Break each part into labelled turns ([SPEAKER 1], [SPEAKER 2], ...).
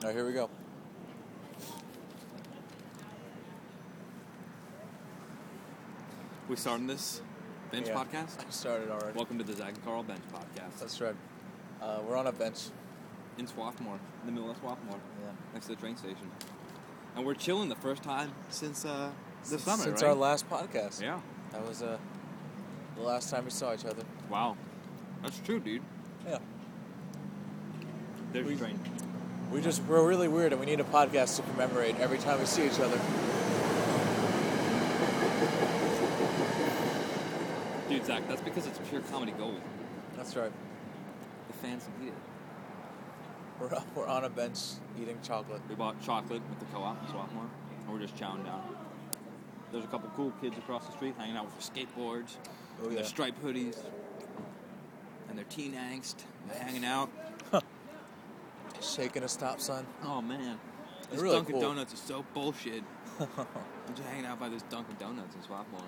[SPEAKER 1] All right, here we go.
[SPEAKER 2] We starting this bench podcast?
[SPEAKER 1] I started already.
[SPEAKER 2] Welcome to the Zach and Carl Bench Podcast.
[SPEAKER 1] That's right. We're on a bench.
[SPEAKER 2] In Swarthmore, in the middle of Swarthmore,
[SPEAKER 1] Yeah.
[SPEAKER 2] next to the train station. And we're chilling the first time since the summer,
[SPEAKER 1] Since
[SPEAKER 2] right?
[SPEAKER 1] our last podcast.
[SPEAKER 2] Yeah.
[SPEAKER 1] That was the last time we saw each other.
[SPEAKER 2] Wow. That's true, dude.
[SPEAKER 1] Yeah.
[SPEAKER 2] There's your train.
[SPEAKER 1] We're really weird and we need a podcast to commemorate every time we see each other.
[SPEAKER 2] Dude, Zach, that's because it's pure comedy gold.
[SPEAKER 1] That's right.
[SPEAKER 2] The fans need it.
[SPEAKER 1] We're on a bench eating chocolate.
[SPEAKER 2] We bought chocolate at the co-op in Swarthmore, and we're just chowing down. There's a couple cool kids across the street hanging out with their skateboards,
[SPEAKER 1] Oh,
[SPEAKER 2] and
[SPEAKER 1] yeah.
[SPEAKER 2] their striped hoodies, and their teen angst, hanging out.
[SPEAKER 1] Shaking a stop sign.
[SPEAKER 2] Oh, man. This
[SPEAKER 1] really
[SPEAKER 2] Dunkin'
[SPEAKER 1] cool.
[SPEAKER 2] Donuts is so bullshit. I'm just hanging out by this Dunkin' Donuts in Swarthmore.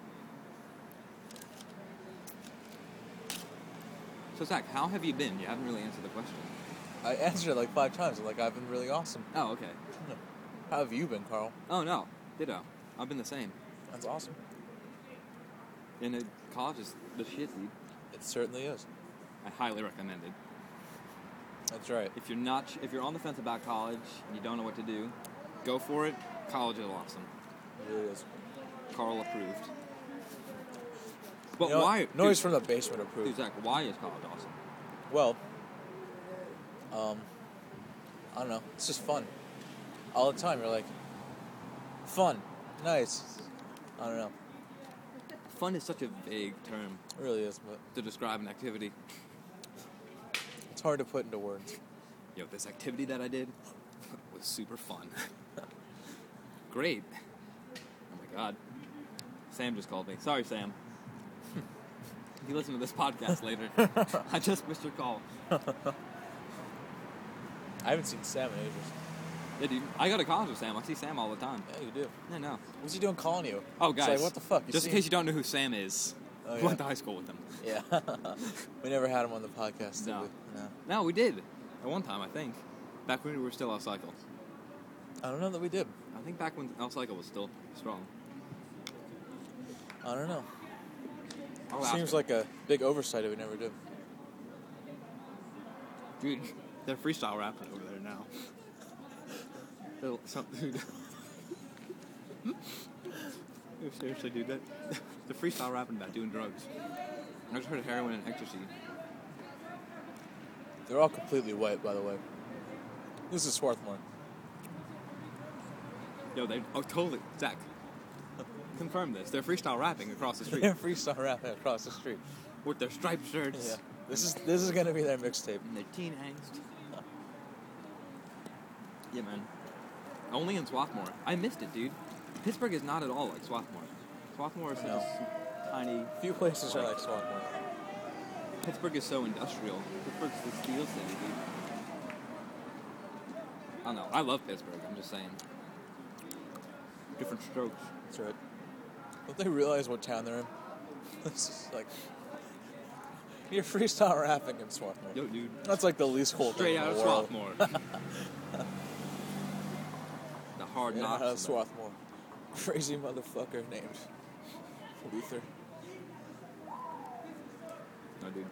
[SPEAKER 2] So, Zach, how have you been? You haven't really answered the question.
[SPEAKER 1] I answered it like 5 times. Like, I've been really awesome.
[SPEAKER 2] Oh, okay.
[SPEAKER 1] How have you been, Carl?
[SPEAKER 2] Oh, no. Ditto. I've been the same.
[SPEAKER 1] That's awesome.
[SPEAKER 2] And college is the shit, dude.
[SPEAKER 1] It certainly is.
[SPEAKER 2] I highly recommend it.
[SPEAKER 1] That's right.
[SPEAKER 2] If you're on the fence about college and you don't know what to do, go for it. College is awesome.
[SPEAKER 1] It really is.
[SPEAKER 2] Carl approved. But
[SPEAKER 1] You know,
[SPEAKER 2] why?
[SPEAKER 1] Noise from the basement
[SPEAKER 2] Dude,
[SPEAKER 1] approved.
[SPEAKER 2] Zach, why is college awesome?
[SPEAKER 1] Well, I don't know. It's just fun. All the time, you're like, fun, nice. I don't know.
[SPEAKER 2] Fun is such a vague term
[SPEAKER 1] It really is, but
[SPEAKER 2] to describe an activity.
[SPEAKER 1] it's hard to put into words.
[SPEAKER 2] Yo, this activity that I did was super fun. Great. Oh my god. Sam just called me. Sorry, Sam. If you listen to this podcast later, I just missed your call.
[SPEAKER 1] I haven't seen Sam in ages.
[SPEAKER 2] Yeah, dude. I go to college with Sam. I see Sam all the time.
[SPEAKER 1] Yeah, you do.
[SPEAKER 2] Yeah, no.
[SPEAKER 1] What's he doing calling you?
[SPEAKER 2] Oh,
[SPEAKER 1] It's
[SPEAKER 2] guys.
[SPEAKER 1] like, what the fuck?
[SPEAKER 2] Just in case you don't know who Sam is,
[SPEAKER 1] Oh,
[SPEAKER 2] we
[SPEAKER 1] yeah.
[SPEAKER 2] went to high school with him.
[SPEAKER 1] Yeah. We never had him on the podcast, did
[SPEAKER 2] No.
[SPEAKER 1] we? No.
[SPEAKER 2] No, we did. At one time, I think. Back when we were still L-Cycle.
[SPEAKER 1] I don't know that we did.
[SPEAKER 2] I think back when L-Cycle was still strong.
[SPEAKER 1] I don't know.
[SPEAKER 2] I'll ask
[SPEAKER 1] Seems
[SPEAKER 2] her.
[SPEAKER 1] like a big oversight if we never did.
[SPEAKER 2] Dude, they're freestyle rapping over there now. Dude. Seriously, dude, the freestyle rapping about doing drugs. I just heard heroin and ecstasy.
[SPEAKER 1] They're all completely white, by the way. This is Swarthmore.
[SPEAKER 2] Yo, totally, Zach, confirm this. They're freestyle rapping across the street
[SPEAKER 1] They're freestyle rapping across the street.
[SPEAKER 2] with their striped shirts
[SPEAKER 1] Yeah. This is gonna be their mixtape.
[SPEAKER 2] and their teen angst. Yeah, man. Only in Swarthmore. I missed it, dude. Pittsburgh is not at all like Swarthmore. Swarthmore is
[SPEAKER 1] No.
[SPEAKER 2] this tiny.
[SPEAKER 1] Few places are like Swarthmore.
[SPEAKER 2] Pittsburgh is so industrial. Pittsburgh's the steel city, dude. I don't know. I love Pittsburgh. I'm just saying. Different strokes.
[SPEAKER 1] That's right. Don't they realize what town they're in? This is like you're freestyle rapping in Swarthmore.
[SPEAKER 2] Yo, dude.
[SPEAKER 1] That's like the least cool
[SPEAKER 2] Straight
[SPEAKER 1] thing
[SPEAKER 2] out
[SPEAKER 1] in
[SPEAKER 2] of
[SPEAKER 1] the world.
[SPEAKER 2] Swarthmore. The hard
[SPEAKER 1] Yeah,
[SPEAKER 2] knocks.
[SPEAKER 1] out of Swarthmore. Crazy motherfucker named Luther.
[SPEAKER 2] No, dude.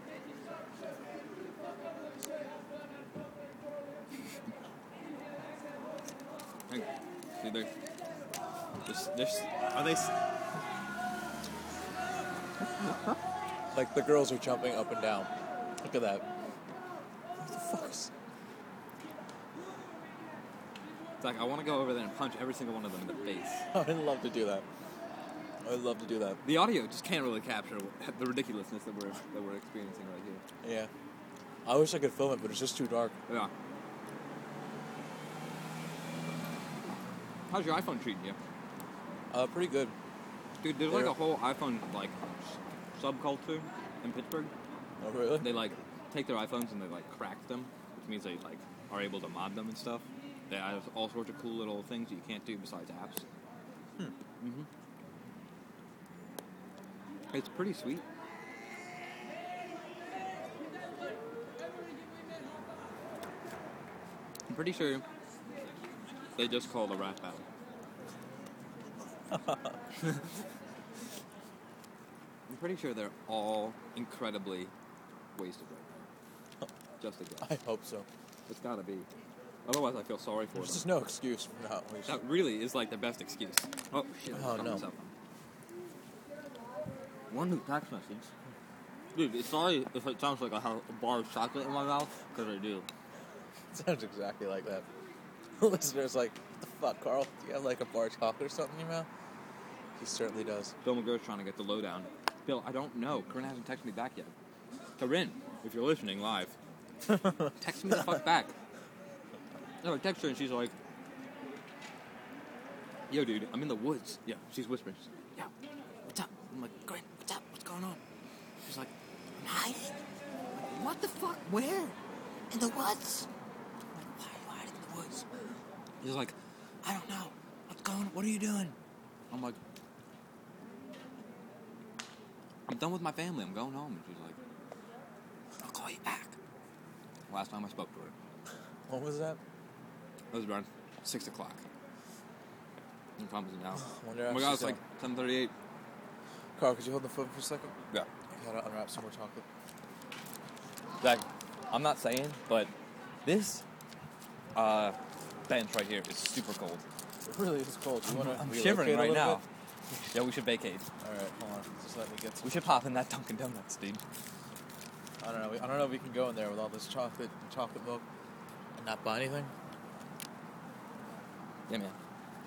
[SPEAKER 2] Hey, dude, there's, are they?
[SPEAKER 1] Like the girls are jumping up and down. Look at that. What the fuck is...
[SPEAKER 2] It's like I want to go over there and punch every single one of them in the face.
[SPEAKER 1] I'd love to do that. I'd love to do that.
[SPEAKER 2] The audio just can't really capture the ridiculousness that we're experiencing right here.
[SPEAKER 1] Yeah. I wish I could film it, but it's just too dark.
[SPEAKER 2] Yeah. How's your iPhone treating you?
[SPEAKER 1] Pretty good.
[SPEAKER 2] Dude, there's like
[SPEAKER 1] Yeah.
[SPEAKER 2] a whole iPhone like subculture in Pittsburgh.
[SPEAKER 1] Oh, really?
[SPEAKER 2] They like take their iPhones and they like crack them, which means they like are able to mod them and stuff. They have all sorts of cool little things that you can't do besides apps. It's pretty sweet. I'm pretty sure they just called a rap battle. I'm pretty sure they're all incredibly wasted right now. Just a guess.
[SPEAKER 1] I hope so.
[SPEAKER 2] It's gotta be. Otherwise, I feel sorry for
[SPEAKER 1] There's
[SPEAKER 2] them.
[SPEAKER 1] just no excuse for not wasting.
[SPEAKER 2] That really is like their best excuse. Oh shit!
[SPEAKER 1] Oh, no.
[SPEAKER 2] One new text message. Dude, sorry if it sounds like I have a bar of chocolate in my mouth, because I do.
[SPEAKER 1] It sounds exactly like that. The listener's like, what the fuck, Carl? Do you have like a bar of chocolate or something in your mouth? He certainly does.
[SPEAKER 2] Bill McGill's trying to get the lowdown. Bill, I don't know. Corinne hasn't texted me back yet. Corinne, if you're listening live, text me the fuck back. No, I text her and she's like, yo, dude, I'm in the woods. Yeah, she's whispering. She's like, yo, what's up? I'm like, Corinne, what's up? What's going on? She's like, I'm hiding. I'm like, what the fuck? Where? In the woods. I'm like, why are you hiding in the woods? She's like, I don't know. What's going on? What are you doing? I'm like, I'm done with my family. I'm going home. And she's like, I'll call you back. Last time I spoke to her.
[SPEAKER 1] What was that?
[SPEAKER 2] It was around 6 o'clock. What time is it now?
[SPEAKER 1] Wonder
[SPEAKER 2] Oh my
[SPEAKER 1] if
[SPEAKER 2] god,
[SPEAKER 1] she's
[SPEAKER 2] it's like 10:38.
[SPEAKER 1] Carl, could you hold the phone for a second?
[SPEAKER 2] Yeah.
[SPEAKER 1] I gotta unwrap some more chocolate.
[SPEAKER 2] Zach, I'm not saying, but this bench right here is super cold.
[SPEAKER 1] It really is cold. You wanna
[SPEAKER 2] I'm
[SPEAKER 1] relocate
[SPEAKER 2] shivering
[SPEAKER 1] a
[SPEAKER 2] right
[SPEAKER 1] little
[SPEAKER 2] now.
[SPEAKER 1] bit?
[SPEAKER 2] Yeah, we should vacate.
[SPEAKER 1] Alright, hold on. Just let me get some.
[SPEAKER 2] We should pop in that Dunkin' Donuts, dude.
[SPEAKER 1] I don't know. I don't know if we can go in there with all this chocolate and chocolate milk and not buy anything.
[SPEAKER 2] Yeah, man.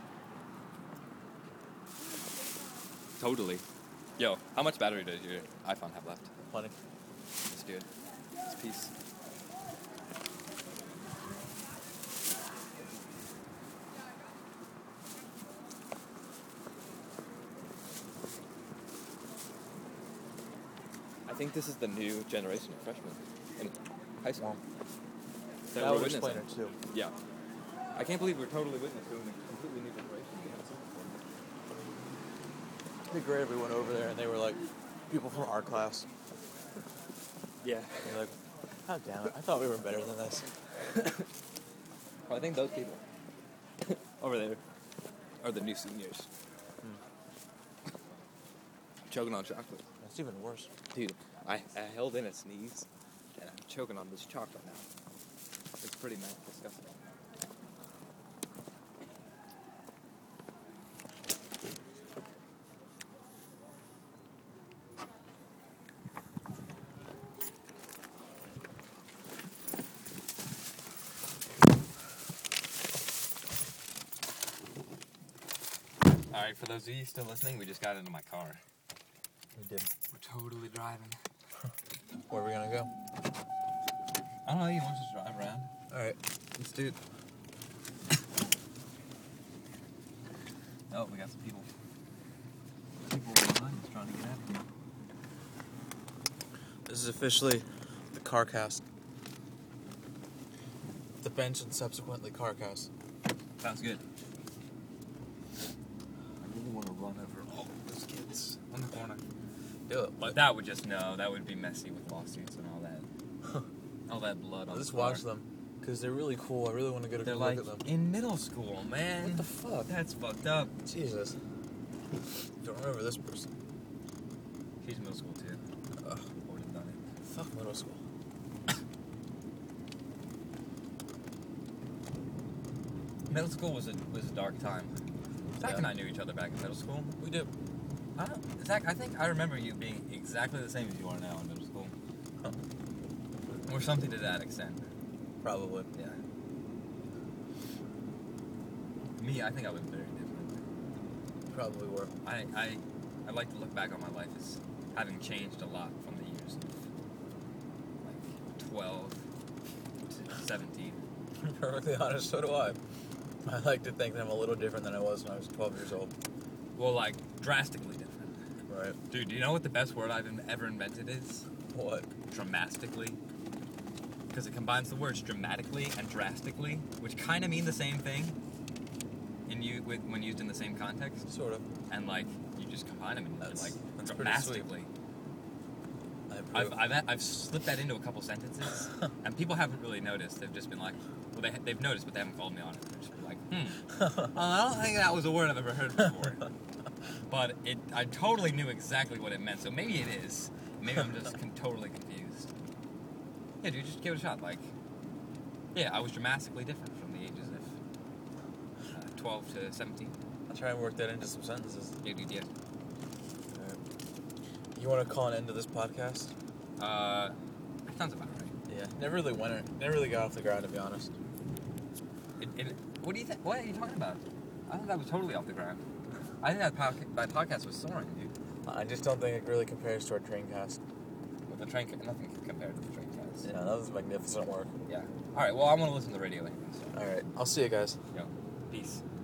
[SPEAKER 2] Totally. Yo, how much battery does your iPhone have left?
[SPEAKER 1] Plenty.
[SPEAKER 2] Let's do it. It's peace. I think this is the new generation of freshmen in high school.
[SPEAKER 1] That
[SPEAKER 2] we're
[SPEAKER 1] would explain
[SPEAKER 2] witnessing.
[SPEAKER 1] it too.
[SPEAKER 2] Yeah. I can't believe we're totally witnessing a completely new generation.
[SPEAKER 1] It'd be great if we went over there and they were like people from our class.
[SPEAKER 2] Yeah.
[SPEAKER 1] They're like, God damn it, I thought we were better than this.
[SPEAKER 2] Well, I think those people over there are the new seniors. Choking on chocolate.
[SPEAKER 1] That's even worse.
[SPEAKER 2] Dude, I held in a sneeze, and I'm choking on this chocolate now. It's pretty disgusting. Alright, for those of you still listening, we just got into my car.
[SPEAKER 1] We did.
[SPEAKER 2] We're totally driving.
[SPEAKER 1] Where are we gonna go?
[SPEAKER 2] I don't know, you want to just drive around?
[SPEAKER 1] Alright.
[SPEAKER 2] Let's do it. Oh, we got some people. People behind us trying to get after me.
[SPEAKER 1] This is officially the CarCast. The bench and subsequently CarCast.
[SPEAKER 2] Sounds good. I really want to run over all those kids on the corner.
[SPEAKER 1] Do it.
[SPEAKER 2] But that would that would be messy with lawsuits and all that. All that blood on
[SPEAKER 1] I'll just
[SPEAKER 2] the car.
[SPEAKER 1] watch them because they're really cool. I really want to get a
[SPEAKER 2] They're
[SPEAKER 1] good
[SPEAKER 2] like
[SPEAKER 1] look at them.
[SPEAKER 2] in middle school, man.
[SPEAKER 1] What the fuck?
[SPEAKER 2] That's fucked up.
[SPEAKER 1] Jesus. Don't remember this person.
[SPEAKER 2] She's in middle school too.
[SPEAKER 1] Ugh.
[SPEAKER 2] Would have done it.
[SPEAKER 1] Fuck middle school.
[SPEAKER 2] Middle school was a dark time. Zach
[SPEAKER 1] Yeah.
[SPEAKER 2] and I knew each other back in middle school.
[SPEAKER 1] We did.
[SPEAKER 2] Zach, I think I remember you being exactly the same as you are now in middle school.
[SPEAKER 1] Huh.
[SPEAKER 2] Or something to that extent.
[SPEAKER 1] Probably.
[SPEAKER 2] Yeah. Me, I think I was very different.
[SPEAKER 1] Probably were.
[SPEAKER 2] I like to look back on my life as having changed a lot from the years of like 12 to 17.
[SPEAKER 1] Perfectly honest, so do I. I like to think that I'm a little different than I was when I was 12 years old.
[SPEAKER 2] Well, like drastically different.
[SPEAKER 1] Right.
[SPEAKER 2] Dude, do you know what the best word I've ever invented is?
[SPEAKER 1] What?
[SPEAKER 2] Dramatically. Because it combines the words dramatically and drastically, which kind of mean the same thing when used in the same context.
[SPEAKER 1] Sort of.
[SPEAKER 2] And like you just combine them and
[SPEAKER 1] That's
[SPEAKER 2] like
[SPEAKER 1] pretty sweet.
[SPEAKER 2] dramatically.
[SPEAKER 1] I approve.
[SPEAKER 2] I've slipped that into a couple sentences, and people haven't really noticed. They've just been like, Well, they've noticed, but they haven't called me on it. They're just like, I don't think that was a word I've ever heard before. But I totally knew exactly what it meant, so maybe it is. Maybe I'm just totally confused. Yeah, dude, just give it a shot. Like, yeah, I was dramatically different from the ages of 12 to 17.
[SPEAKER 1] I'll try and work that into some sentences.
[SPEAKER 2] Yeah, dude, yeah.
[SPEAKER 1] Alright. You want to call an end to this podcast?
[SPEAKER 2] That sounds about right.
[SPEAKER 1] Yeah. Never really got off the ground, to be honest.
[SPEAKER 2] What do you think? What are you talking about? I thought that was totally off the ground. I think that podcast was soaring, dude.
[SPEAKER 1] I just don't think it really compares to our train cast.
[SPEAKER 2] But nothing can compare to the train cast.
[SPEAKER 1] Yeah, that was magnificent work.
[SPEAKER 2] Yeah. All right. Well, I want to listen to the radio anyway. So.
[SPEAKER 1] All right. I'll see you guys.
[SPEAKER 2] Yo, peace.